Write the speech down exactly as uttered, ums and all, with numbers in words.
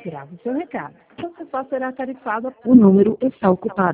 Grave seu recado. Você só será tarifado. O número está ocupado.